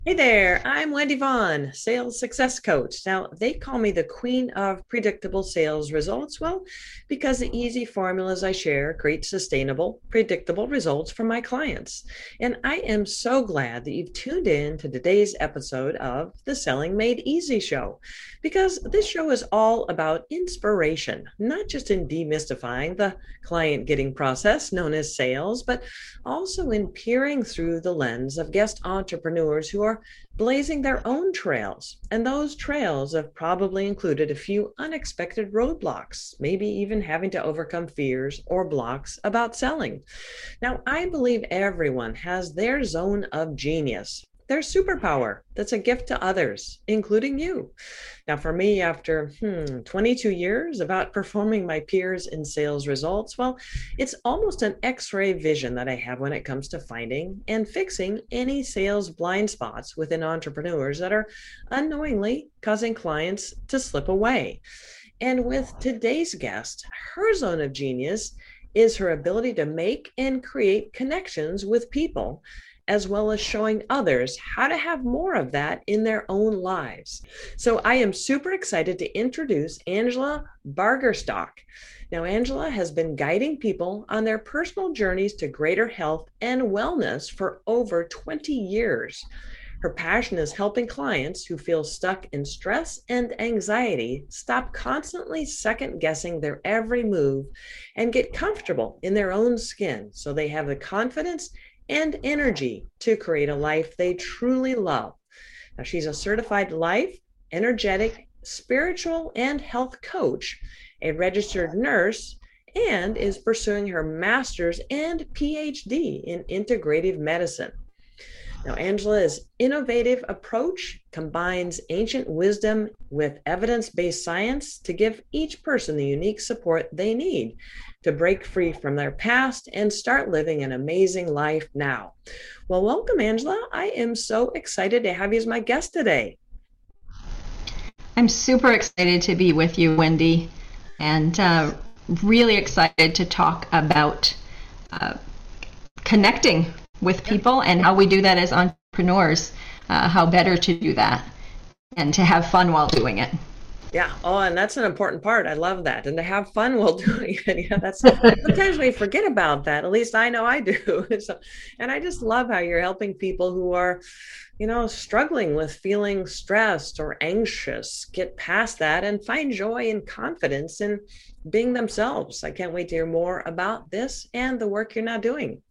Hey there, I'm Wendy Vaughn, sales success coach. Now, they call me the queen of predictable sales results. Well, because the easy formulas I share create sustainable, predictable results for my clients. And I am so glad that you've tuned in to today's episode of the Selling Made Easy show, because this show is all about inspiration, not just in demystifying the client getting process known as sales, but also in peering through the lens of guest entrepreneurs who are blazing their own trails. And those trails have probably included a few unexpected roadblocks, maybe even having to overcome fears or blocks about selling. Now, I believe everyone has their zone of genius, their superpower that's a gift to others, including you. Now, for me, after 22 years of outperforming my peers in sales results, well, it's almost an x ray vision that I have when it comes to finding and fixing any sales blind spots within entrepreneurs that are unknowingly causing clients to slip away. And with today's guest, her zone of genius is her ability to make and create connections with people, as well as showing others how to have more of that in their own lives. So I am super excited to introduce Angela Bargerstock. Now, Angela has been guiding people on their personal journeys to greater health and wellness for over 20 years. Her passion is helping clients who feel stuck in stress and anxiety stop constantly second guessing their every move and get comfortable in their own skin so they have the confidence and energy to create a life they truly love. Now, she's a certified life, energetic, spiritual, and health coach, a registered nurse, and is pursuing her master's and PhD in integrative medicine. Now, Angela's innovative approach combines ancient wisdom with evidence-based science to give each person the unique support they need to break free from their past and start living an amazing life now. Well, welcome, Angela. I am so excited to have you as my guest today. I'm super excited to be with you, Wendy, and really excited to talk about uh, connecting with people and how we do that as entrepreneurs, how better to do that and to have fun while doing it. Yeah. Oh, and that's an important part. I love that. And to have fun while doing it. Yeah, that's sometimes we forget about that. At least I know I do. So, and I just love how you're helping people who are, struggling with feeling stressed or anxious, get past that and find joy and confidence in being themselves. I can't wait to hear more about this and the work you're now doing.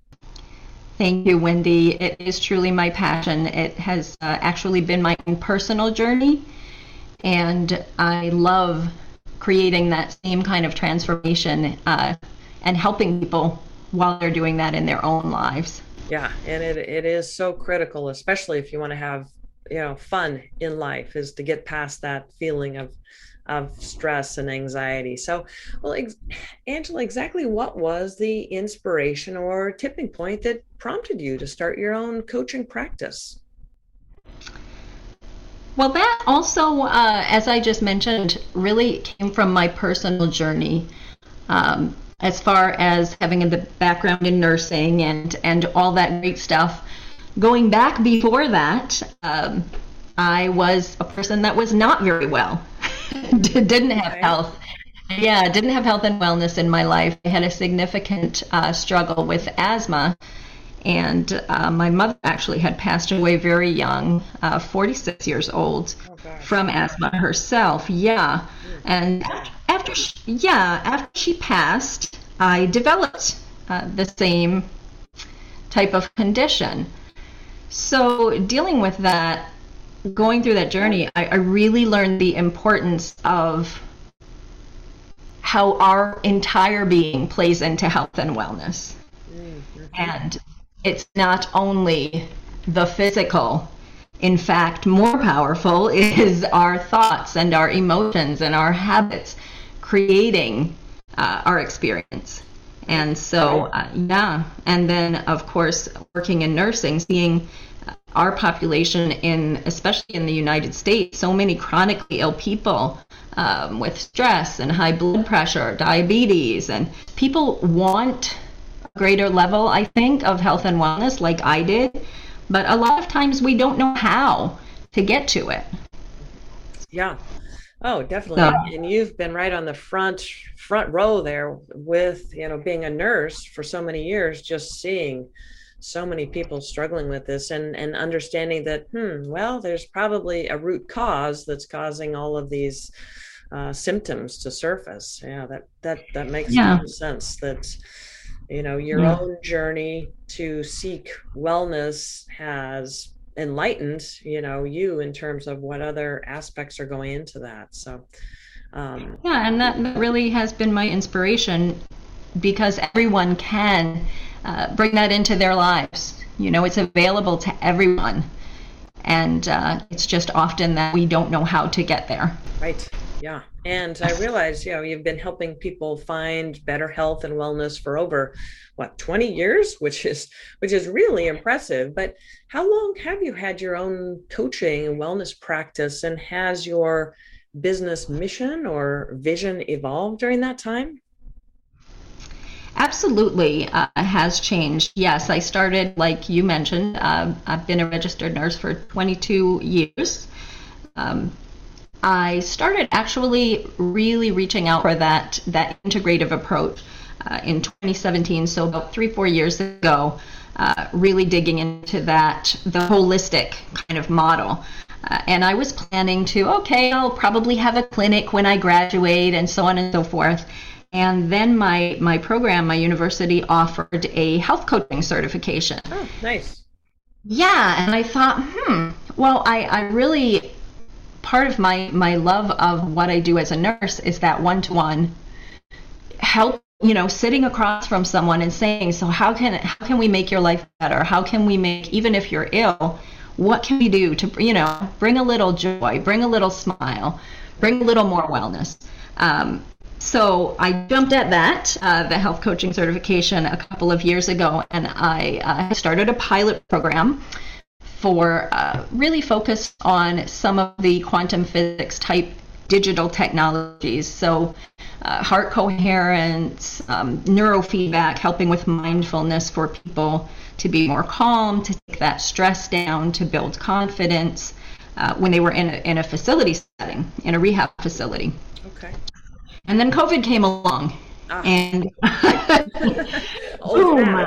Thank you, Wendy. It is truly my passion. It has actually been my own personal journey, and I love creating that same kind of transformation and helping people while they're doing that in their own lives. Yeah, and it is so critical, especially if you want to have, fun in life, is to get past that feeling of stress and anxiety. So, well, Angela, exactly what was the inspiration or tipping point that prompted you to start your own coaching practice? Well, that also, as I just mentioned, really came from my personal journey. As far as having a background in nursing and all that great stuff. Going back before that, I was a person that was not very well. Didn't have Okay. health. Yeah, didn't have health and wellness in my life. I had a significant struggle with asthma, and my mother actually had passed away very young, 46 years old, Oh gosh. from asthma herself. Yeah, Mm. and after she passed, I developed the same type of condition. So dealing with that, going through that journey, I really learned the importance of how our entire being plays into health and wellness. Mm-hmm. And it's not only the physical. In fact, more powerful is our thoughts and our emotions and our habits creating our experience. And so, yeah. And then, of course, working in nursing, seeing our population especially in the United States, so many chronically ill people with stress and high blood pressure, diabetes, and people want a greater level, I think, of health and wellness like I did, but a lot of times we don't know how to get to it. Yeah. Oh, definitely. So, And you've been right on the front row there with, being a nurse for so many years, just seeing so many people struggling with this and understanding that, well, there's probably a root cause that's causing all of these symptoms to surface. Yeah, that makes yeah, sense. That your yeah. own journey to seek wellness has enlightened you in terms of what other aspects are going into that. So Yeah, and that really has been my inspiration because everyone can bring that into their lives. It's available to everyone. And it's just often that we don't know how to get there. right, yeah. And I realize you've been helping people find better health and wellness for over 20 years, which is really impressive. But how long have you had your own coaching and wellness practice, and has your business mission or vision evolved during that time? Absolutely has changed. Yes, I started, like you mentioned, I've been a registered nurse for 22 years. I started actually really reaching out for that integrative approach in 2017, so about 3-4 years ago, really digging into the holistic kind of model. And I was planning I'll probably have a clinic when I graduate and so on and so forth. And then my program, my university offered a health coaching certification. Oh, nice. Yeah, and I thought, well, I really, part of my love of what I do as a nurse is that one-to-one help, sitting across from someone and saying, so how can we make your life better? How can we make, even if you're ill, what can we do to, bring a little joy, bring a little smile, bring a little more wellness? So I jumped at that, the health coaching certification, a couple of years ago, and I started a pilot program for really focused on some of the quantum physics type digital technologies. So heart coherence, neurofeedback, helping with mindfulness for people to be more calm, to take that stress down, to build confidence when they were in a facility setting, in a rehab facility. Okay. And then COVID came along, and boom!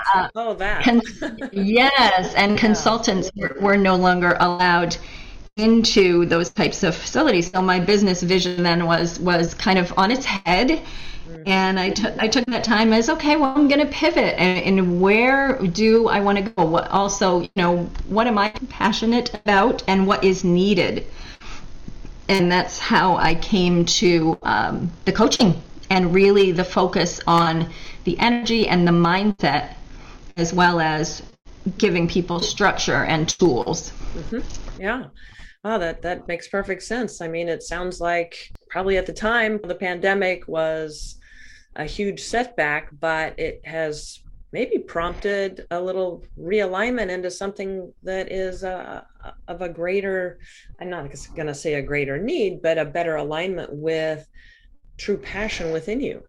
Yes, and consultants were no longer allowed into those types of facilities. So my business vision then was kind of on its head, and I took that time as, okay, well, I'm going to pivot, and where do I want to go? What also, what am I passionate about, and what is needed? And that's how I came to the coaching, and really the focus on the energy and the mindset, as well as giving people structure and tools. Mm-hmm. Yeah. Oh, that makes perfect sense. I mean, it sounds like probably at the time the pandemic was a huge setback, but it has maybe prompted a little realignment into something that is of a greater, I'm not going to say a greater need, but a better alignment with true passion within you.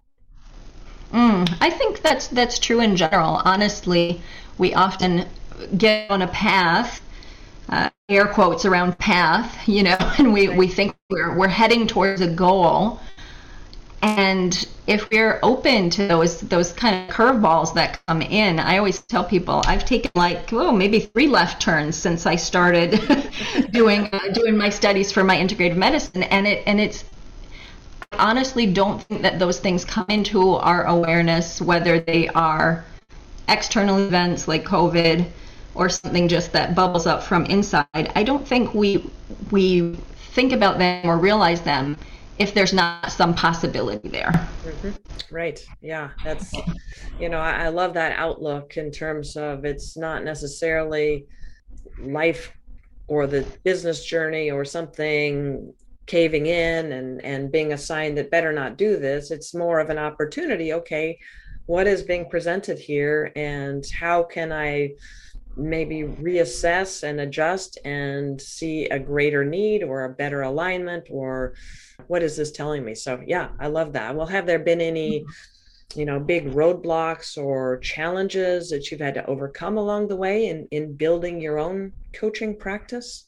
I think that's true in general. Honestly, we often get on a path, air quotes around path, and we think we're heading towards a goal. And if we're open to those kind of curveballs that come in, I always tell people I've taken maybe 3 left turns since I started doing my studies for my integrative medicine, and it's, I honestly don't think that those things come into our awareness, whether they are external events like COVID or something just that bubbles up from inside. I don't think we think about them or realize them if there's not some possibility there. Mm-hmm. Right. Yeah. That's, I love that outlook in terms of it's not necessarily life or the business journey or something caving in and being a sign that better not do this. It's more of an opportunity. Okay, what is being presented here, and how can I maybe reassess and adjust and see a greater need or a better alignment, or what is this telling me? So yeah, I love that. Well, have there been any big roadblocks or challenges that you've had to overcome along the way in building your own coaching practice?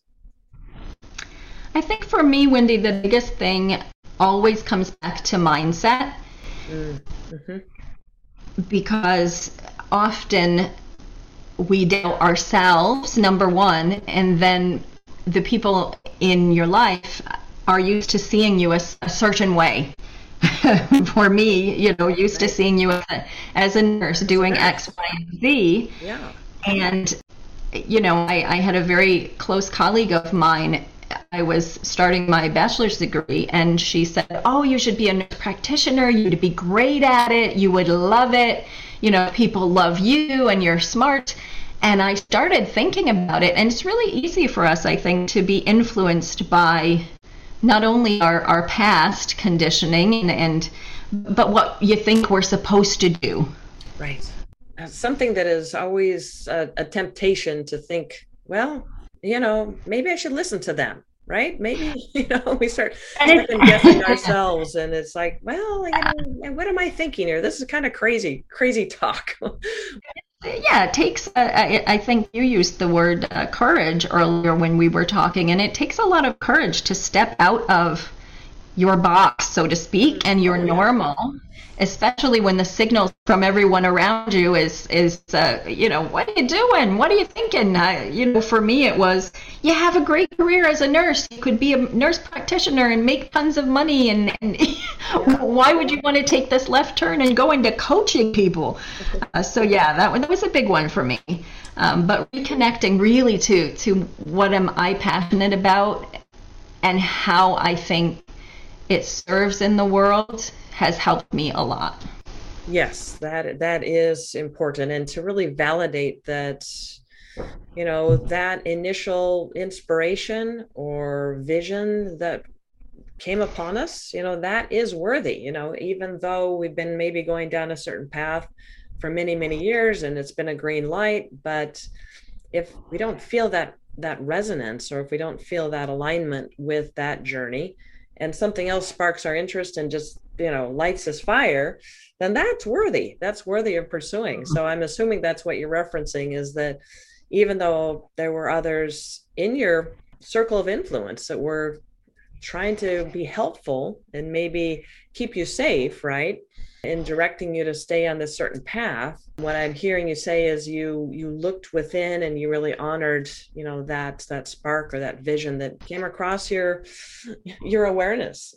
I think for me, Wendy, the biggest thing always comes back to mindset. Mm-hmm. Because often we doubt ourselves, number one, and then the people in your life are used to seeing you a certain way. For me, used to seeing you as a nurse doing X, Y, and Z. Yeah. And, I had a very close colleague of mine. I was starting my bachelor's degree, and she said, "Oh, you should be a nurse practitioner. You'd be great at it. You would love it. People love you and you're smart." And I started thinking about it, and it's really easy for us, I think, to be influenced by not only our past conditioning but what you think we're supposed to do. Right. Something that is always a temptation to think, well, maybe I should listen to them, right? Maybe, we start second guessing ourselves, and it's like, well, what am I thinking here? This is kind of crazy talk. Yeah, it takes, I think you used the word courage earlier when we were talking, and it takes a lot of courage to step out of your box, so to speak, and your normal, especially when the signal from everyone around you is what are you doing? What are you thinking? For me, it was, you have a great career as a nurse. You could be a nurse practitioner and make tons of money. And why would you want to take this left turn and go into coaching people? That was a big one for me. But reconnecting really to what am I passionate about and how I think it serves in the world has helped me a lot. Yes, that is important. And to really validate that, that initial inspiration or vision that came upon us, that is worthy, even though we've been maybe going down a certain path for many, many years and it's been a green light. But if we don't feel that resonance, or if we don't feel that alignment with that journey, and something else sparks our interest and just, lights this fire, then that's worthy of pursuing. So I'm assuming that's what you're referencing, is that even though there were others in your circle of influence that were trying to be helpful and maybe keep you safe, right, in directing you to stay on this certain path, what I'm hearing you say is you looked within and you really honored, that spark or that vision that came across your awareness.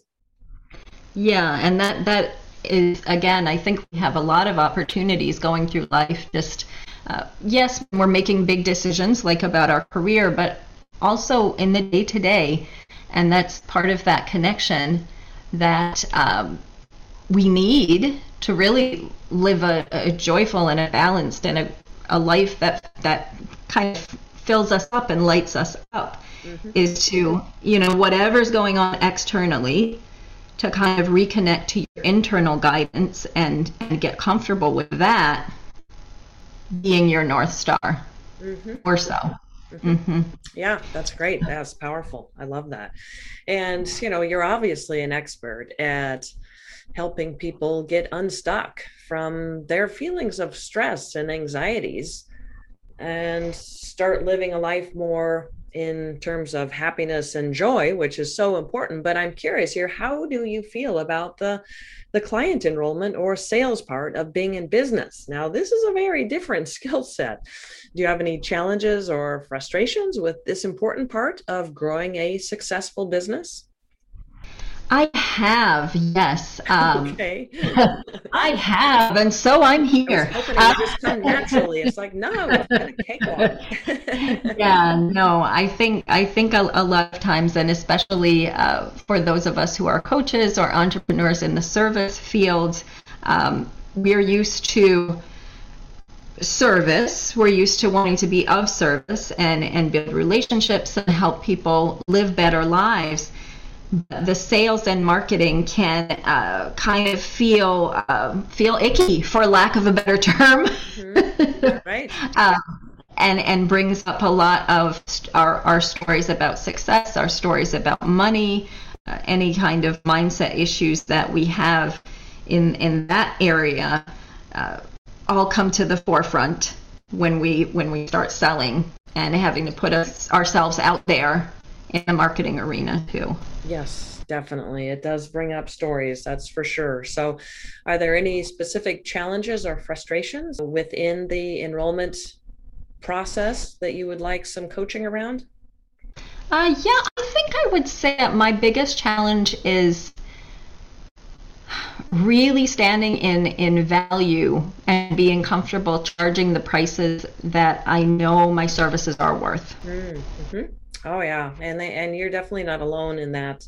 Yeah, and that is, again, I think we have a lot of opportunities going through life. Just yes, we're making big decisions like about our career, but also in the day-to-day, and that's part of that connection that we need to really live a joyful and a balanced and a life that kind of fills us up and lights us up. Mm-hmm. Is to, whatever's going on externally, to kind of reconnect to your internal guidance and get comfortable with that being your North Star. Mm-hmm. Or so. Mm-hmm. Mm-hmm. Yeah, that's great. That's powerful. I love that. And, you're obviously an expert at helping people get unstuck from their feelings of stress and anxieties and start living a life more in terms of happiness and joy, which is so important. But I'm curious here, how do you feel about the client enrollment or sales part of being in business? Now, this is a very different skill set. Do you have any challenges or frustrations with this important part of growing a successful business? I have, yes. Okay. I have, and so I'm here. I was hoping it would just come naturally. It's like, no, it's been a cakewalk. Yeah, no, I think a lot of times, and especially for those of us who are coaches or entrepreneurs in the service field, we're used to service. We're used to wanting to be of service and build relationships and help people live better lives. The sales and marketing can kind of feel icky, for lack of a better term. Mm-hmm. Right. And brings up a lot of our stories about success, our stories about money, any kind of mindset issues that we have in that area all come to the forefront when we start selling and having to put ourselves out there in the marketing arena too. Yes, definitely. It does bring up stories, that's for sure. So are there any specific challenges or frustrations within the enrollment process that you would like some coaching around? Yeah, I think I would say that my biggest challenge is really standing in value and being comfortable charging the prices that I know my services are worth. Mm-hmm. Oh yeah, and you're definitely not alone in that.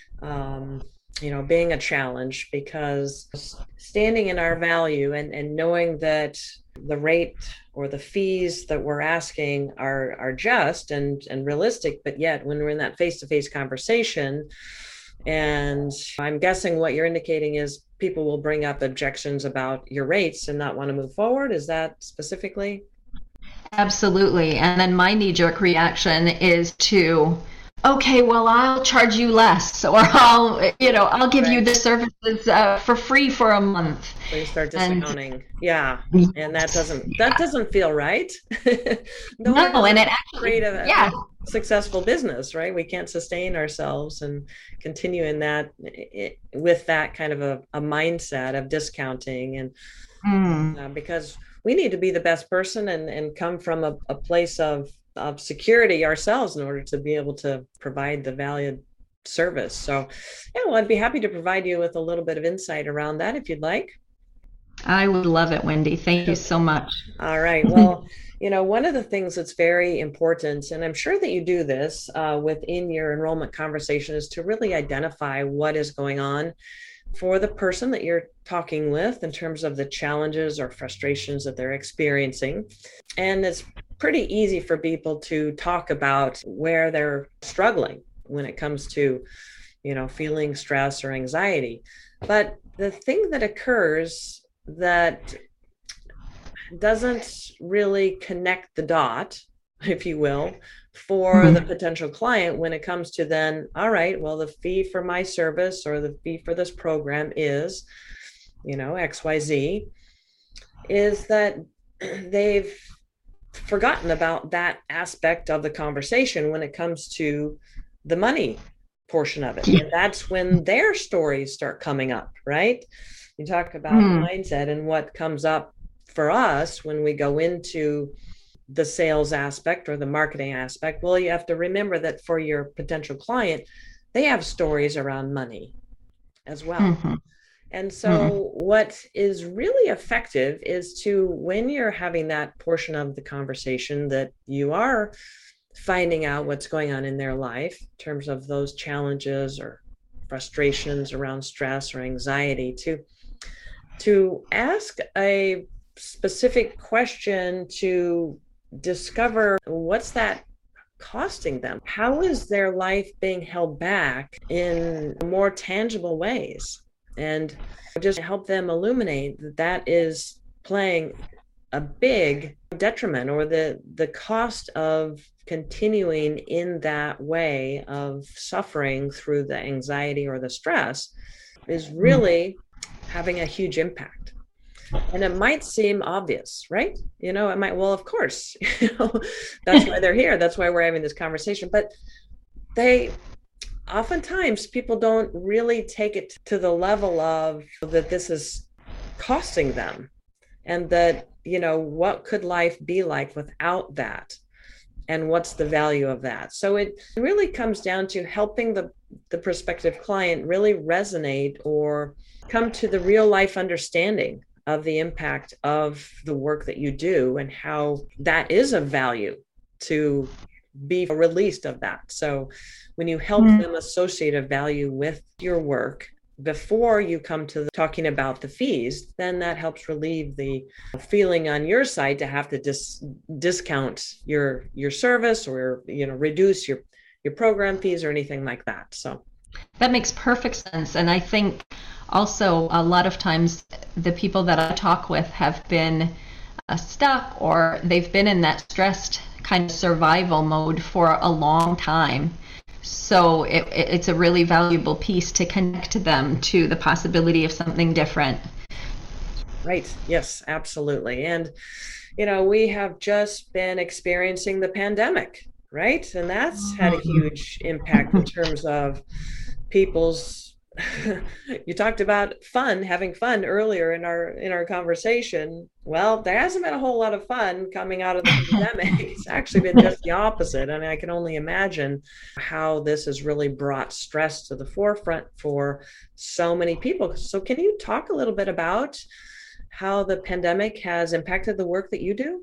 Being a challenge, because standing in our value and knowing that the rate or the fees that we're asking are just and realistic, but yet when we're in that face-to-face conversation, and I'm guessing what you're indicating is people will bring up objections about your rates and not want to move forward. Is that specifically? Absolutely. And then my knee-jerk reaction is to, okay, well, I'll charge you less, or I'll give you the services for free for a month. So you start discounting. Yeah. And that doesn't feel right. No, and it actually create a successful business, right? We can't sustain ourselves and continue in that with that kind of a mindset of discounting, and because we need to be the best person and come from a place of security ourselves in order to be able to provide the valued service. So I'd be happy to provide you with a little bit of insight around that if you'd like. I would love it, Wendy. Thank you so much. All right. Well, one of the things that's very important, and I'm sure that you do this within your enrollment conversation, is to really identify what is going on for the person that you're talking with in terms of the challenges or frustrations that they're experiencing. And it's pretty easy for people to talk about where they're struggling when it comes to, feeling stress or anxiety. But the thing that occurs that doesn't really connect the dot, if you will, for the potential client when it comes to then, all right, well, the fee for my service or the fee for this program is, XYZ, is that they've forgotten about that aspect of the conversation when it comes to the money portion of it. And that's when their stories start coming up, right? You talk about mindset and what comes up for us when we go into the sales aspect or the marketing aspect. Well, you have to remember that for your potential client, they have stories around money as well. Mm-hmm. And so what is really effective is to, when you're having that portion of the conversation that you are finding out what's going on in their life in terms of those challenges or frustrations around stress or anxiety, to ask a specific question to discover what's that costing them. How is their life being held back in more tangible ways? And just help them illuminate that is playing a big detriment, or the cost of continuing in that way of suffering through the anxiety or the stress is really having a huge impact. And it might seem obvious, right? It might, well, of course, that's why they're here. That's why we're having this conversation. But oftentimes people don't really take it to the level of that this is costing them, and that, what could life be like without that? And what's the value of that? So it really comes down to helping the prospective client really resonate or come to the real life understanding of the impact of the work that you do and how that is of value to be released of that. So when you help them associate a value with your work before you come to talking about the fees, then that helps relieve the feeling on your side to have to discount your service or reduce your program fees or anything like that. So that makes perfect sense. And I think also a lot of times the people that I talk with have been stuck, or they've been in that stressed kind of survival mode for a long time. So it's a really valuable piece to connect them to the possibility of something different. Right. Yes, absolutely. And, we have just been experiencing the pandemic, right? And that's had a huge impact in terms of people's you talked about having fun earlier in our conversation. Well, there hasn't been a whole lot of fun coming out of the pandemic. It's actually been just the opposite. I mean, I can only imagine how this has really brought stress to the forefront for so many people. So can you talk a little bit about how the pandemic has impacted the work that you do?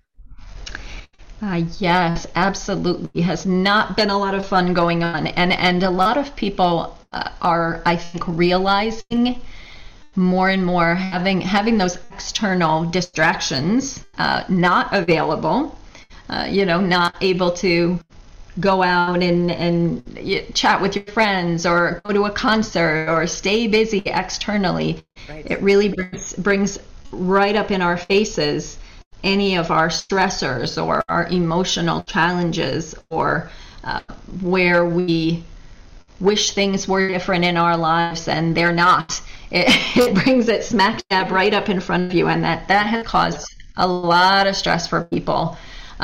Yes, absolutely. It has not been a lot of fun going on. And a lot of people are, I think, realizing more and more having those external distractions not available, not able to go out and chat with your friends or go to a concert or stay busy externally. Right. It really brings right up in our faces any of our stressors or our emotional challenges, or where we wish things were different in our lives and they're not. It brings it smack dab right up in front of you, and that has caused a lot of stress for people,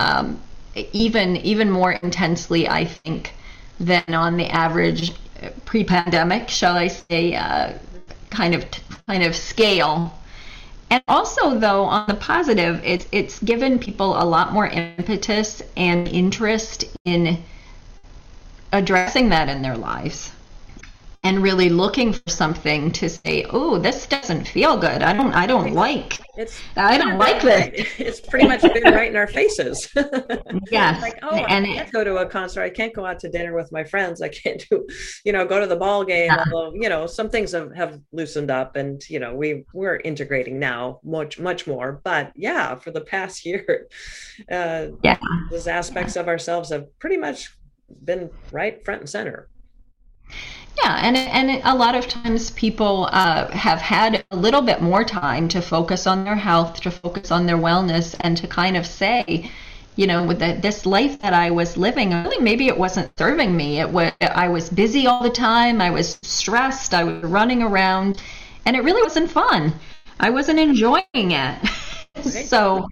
even more intensely, I think, than on the average pre-pandemic, shall I say, kind of scale. And also, though, on the positive, it's given people a lot more impetus and interest in addressing that in their lives and really looking for something to say, oh, this doesn't feel good. I don't like this. It's pretty much been right in our faces. Yes. Like, I can't go to a concert. I can't go out to dinner with my friends. I can't go to the ball game. Yeah. Although, some things have loosened up, and, we're integrating now much more. But yeah, for the past year, those aspects of ourselves have pretty much been right front and center. Yeah, and a lot of times people have had a little bit more time to focus on their health, to focus on their wellness, and to kind of say, with this life that I was living, really maybe it wasn't serving me. I was busy all the time. I was stressed. I was running around, and it really wasn't fun. I wasn't enjoying it. Right. So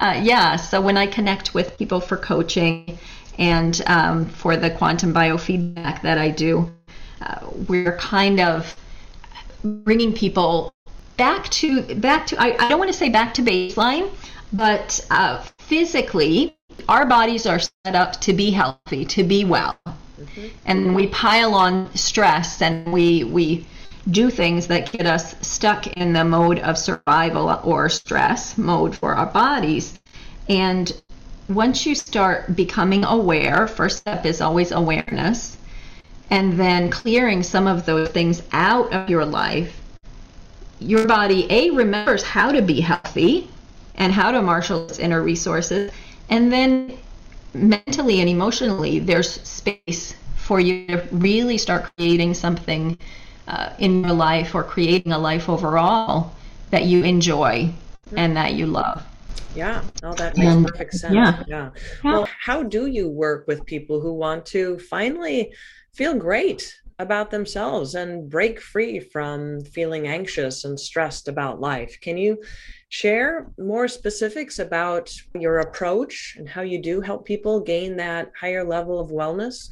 when I connect with people for coaching and for the quantum biofeedback that I do, we're kind of bringing people back to I don't want to say back to baseline, but physically our bodies are set up to be healthy, to be well. Mm-hmm. And we pile on stress, and we do things that get us stuck in the mode of survival or stress mode for our bodies. And once you start becoming aware, first step is always awareness, and then clearing some of those things out of your life, your body, remembers how to be healthy and how to marshal its inner resources. And then mentally and emotionally, there's space for you to really start creating something in your life, or creating a life overall that you enjoy and that you love. Yeah, that makes perfect sense. Yeah. Well, how do you work with people who want to finally feel great about themselves and break free from feeling anxious and stressed about life? Can you share more specifics about your approach and how you do help people gain that higher level of wellness?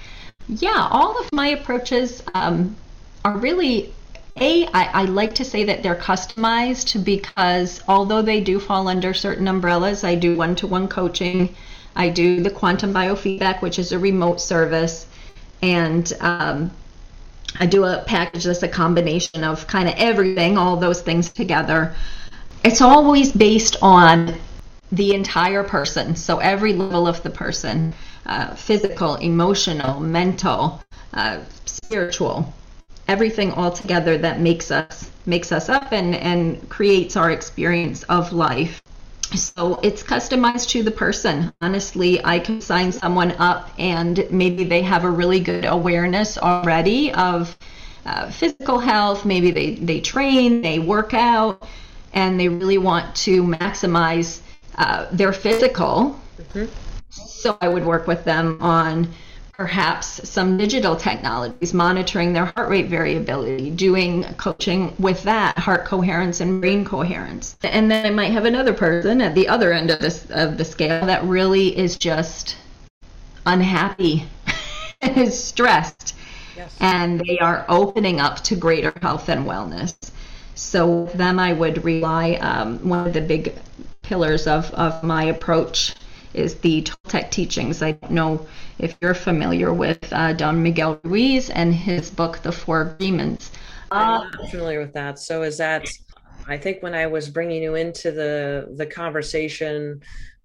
Yeah, all of my approaches are really, I like to say that they're customized, because although they do fall under certain umbrellas, I do one-to-one coaching, I do the quantum biofeedback, which is a remote service, and I do a package that's a combination of kind of everything, all those things together. It's always based on the entire person, so every level of the person, physical, emotional, mental, spiritual, everything all together that makes us up and creates our experience of life. So it's customized to the person. Honestly, I can sign someone up and maybe they have a really good awareness already of physical health. Maybe they train, they work out, and they really want to maximize their physical. Mm-hmm. So I would work with them on perhaps some digital technologies, monitoring their heart rate variability, doing coaching with that, heart coherence and brain coherence. And then I might have another person at the other end of the scale that really is just unhappy and is stressed. Yes. And they are opening up to greater health and wellness. So with them, I would rely, one of the big pillars of my approach is the Toltec teachings. I don't know if you're familiar with Don Miguel Ruiz and his book, The Four Agreements. I'm not familiar with that. So is that, I think when I was bringing you into the conversation,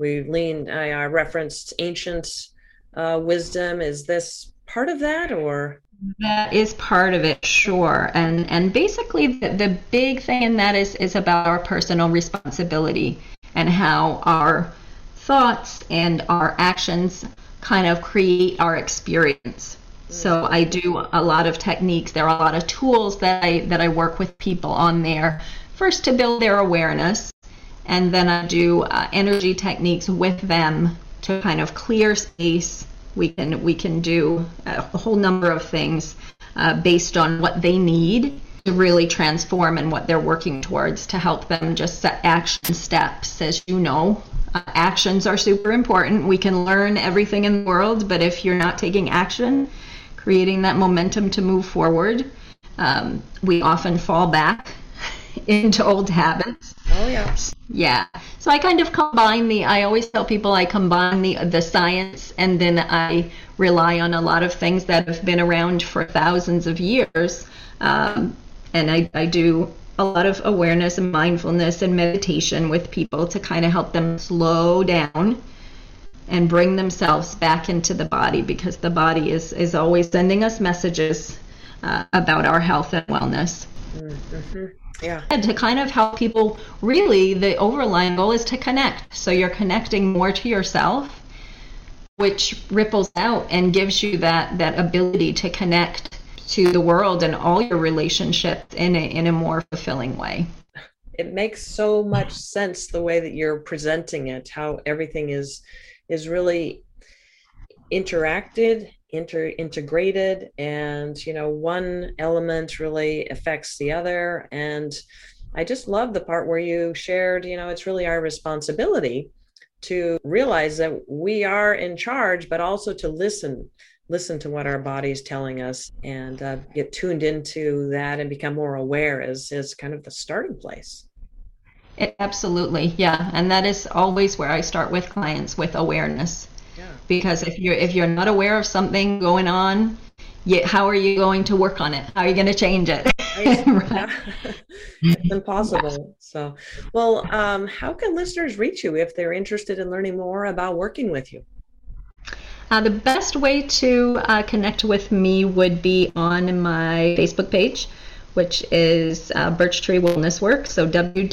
I referenced ancient wisdom. Is this part of that, or? That is part of it, sure. And basically the big thing in that is about our personal responsibility and how our thoughts and our actions kind of create our experience. So I do a lot of techniques. There are a lot of tools that I work with people on there. First to build their awareness, and then I do energy techniques with them to kind of clear space. We can do a whole number of things based on what they need to really transform and what they're working towards, to help them just set action steps. As you know, actions are super important. We can learn everything in the world, but if you're not taking action, creating that momentum to move forward, we often fall back into old habits. Oh, yeah. Yeah. So I kind of I always tell people I combine the science, and then I rely on a lot of things that have been around for thousands of years. And I do a lot of awareness and mindfulness and meditation with people to kind of help them slow down and bring themselves back into the body, because the body is always sending us messages about our health and wellness. Mm-hmm. Yeah. And to kind of help people, really, the overlying goal is to connect. So you're connecting more to yourself, which ripples out and gives you that ability to connect to the world and all your relationships in a more fulfilling way. It makes so much sense the way that you're presenting it, how everything is really integrated, and one element really affects the other. And I just love the part where you shared, it's really our responsibility to realize that we are in charge, but also to listen to what our body's telling us, and get tuned into that and become more aware is kind of the starting place. Absolutely. Yeah. And that is always where I start with clients, with awareness. Yeah. Because if you're not aware of something going on, how are you going to work on it? How are you going to change it? Right. It's impossible. So, well, how can listeners reach you if they're interested in learning more about working with you? The best way to connect with me would be on my Facebook page, which is Birch Tree Wellness Works. So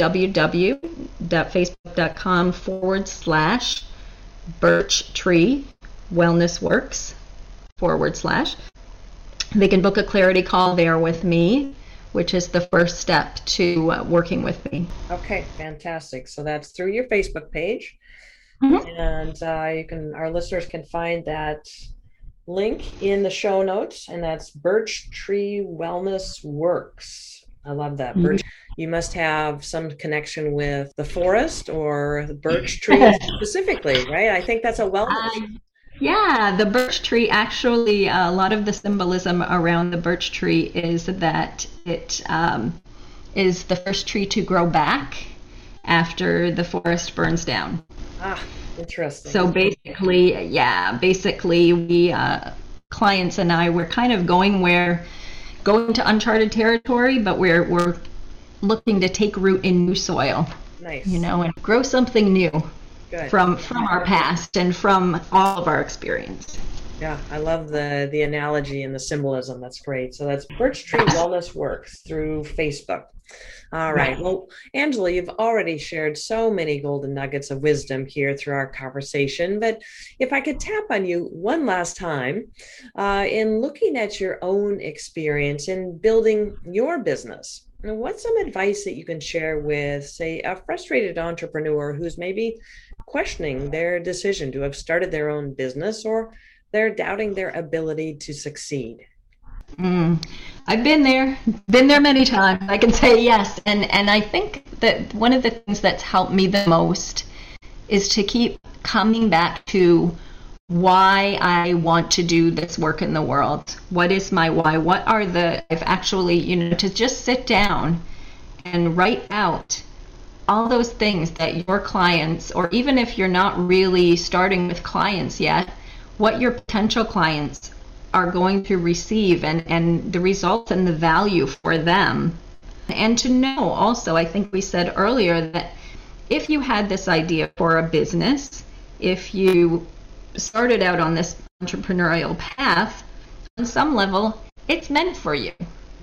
www.facebook.com/Birch Tree Wellness Works /. They can book a clarity call there with me, which is the first step to working with me. Okay, fantastic. So that's through your Facebook page. Mm-hmm. And our listeners can find that link in the show notes, and that's Birch Tree Wellness Works. I love that. Mm-hmm. Birch, you must have some connection with the forest or the birch tree specifically, right? I think that's a wellness. Yeah, the birch tree, actually, a lot of the symbolism around the birch tree is that it is the first tree to grow back after the forest burns down. Ah, interesting. So basically, we clients and I, we're kind of going to uncharted territory, but we're looking to take root in new soil. Nice. And grow something new. Good. From our past and from all of our experience. Yeah, I love the analogy and the symbolism. That's great. So that's Birch Tree Wellness Works through Facebook. All right. Well, Angela, you've already shared so many golden nuggets of wisdom here through our conversation. But if I could tap on you one last time, in looking at your own experience in building your business, what's some advice that you can share with, say, a frustrated entrepreneur who's maybe questioning their decision to have started their own business, or They're doubting their ability to succeed. Mm. I've been there many times. I can say yes. And I think that one of the things that's helped me the most is to keep coming back to why I want to do this work in the world. What is my why? What are I've actually, to just sit down and write out all those things that your clients, or even if you're not really starting with clients yet, what your potential clients are going to receive, and the results and the value for them. And to know also, I think we said earlier that if you had this idea for a business, if you started out on this entrepreneurial path, on some level, it's meant for you.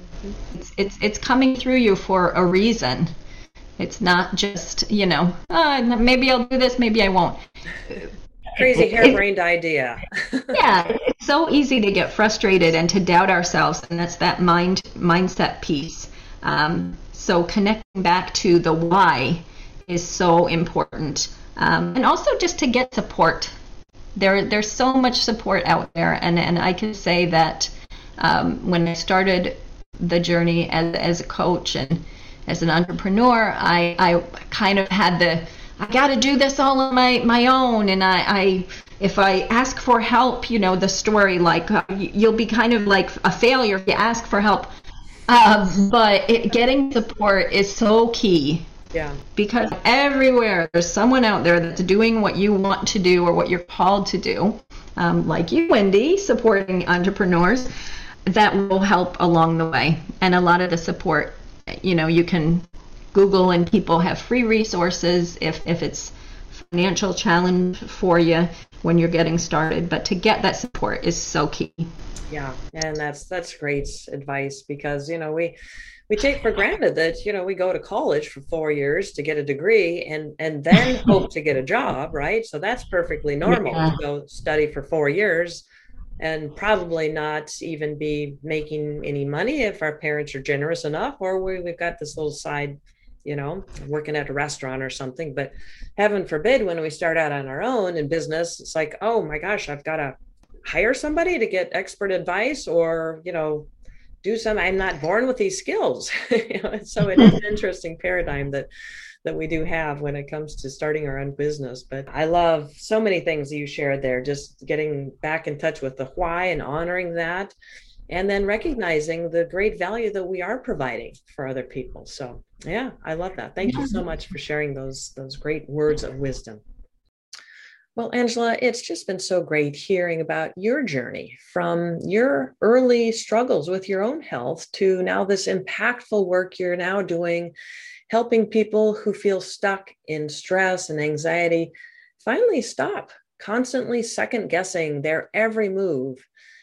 It's coming through you for a reason. It's not just, maybe I'll do this, maybe I won't. Crazy harebrained idea. Yeah, it's so easy to get frustrated and to doubt ourselves, and that's that mindset piece. So connecting back to the why is so important, and also just to get support. There's so much support out there, and I can say that when I started the journey as a coach and as an entrepreneur, I kind of had I got to do this all on my own, and if I ask for help, the story, like you'll be kind of like a failure if you ask for help. But getting support is so key. Yeah. Because everywhere there's someone out there that's doing what you want to do or what you're called to do, like you, Wendy, supporting entrepreneurs, that will help along the way. And a lot of the support, you can Google, and people have free resources if it's financial challenge for you when you're getting started. But to get that support is so key. Yeah, and that's great advice, because we take for granted that we go to college for 4 years to get a degree and then hope to get a job, right? So that's perfectly normal to go study for 4 years and probably not even be making any money if our parents are generous enough, or we've got this little side, working at a restaurant or something. But heaven forbid, when we start out on our own in business, it's like, oh my gosh, I've got to hire somebody to get expert advice, or do some. I'm not born with these skills. So it is an interesting paradigm that we do have when it comes to starting our own business. But I love so many things that you shared there, just getting back in touch with the why and honoring that, and then recognizing the great value that we are providing for other people. So yeah, I love that. Thank you so much for sharing those great words of wisdom. Well, Angela, it's just been so great hearing about your journey from your early struggles with your own health to now this impactful work you're now doing, helping people who feel stuck in stress and anxiety finally stop constantly second guessing their every move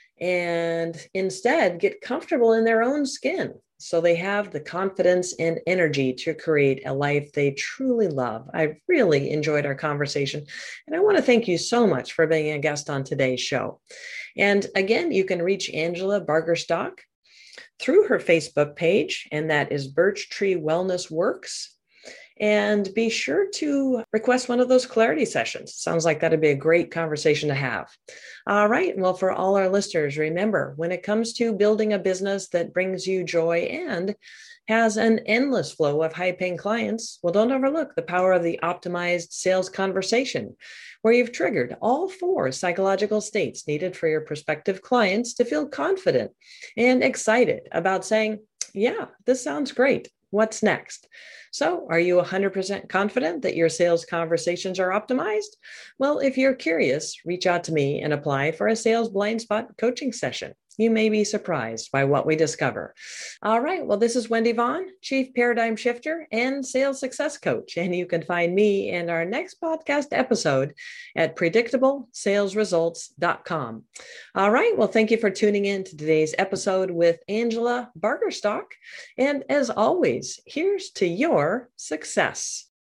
and instead get comfortable in their own skin, so they have the confidence and energy to create a life they truly love. I really enjoyed our conversation, and I want to thank you so much for being a guest on today's show. And again, you can reach Angela Bargerstock through her Facebook page, and that is Birch Tree Wellness Works. And be sure to request one of those clarity sessions. Sounds like that'd be a great conversation to have. All right. Well, for all our listeners, remember, when it comes to building a business that brings you joy and has an endless flow of high-paying clients, well, don't overlook the power of the optimized sales conversation, where you've triggered all 4 psychological states needed for your prospective clients to feel confident and excited about saying, yeah, this sounds great. What's next? So are you 100% confident that your sales conversations are optimized? Well, if you're curious, reach out to me and apply for a sales blind spot coaching session. You may be surprised by what we discover. All right. Well, this is Wendy Vaughn, Chief Paradigm Shifter and Sales Success Coach. And you can find me in our next podcast episode at predictablesalesresults.com. All right. Well, thank you for tuning in to today's episode with Angela Bargerstock. And as always, here's to your success.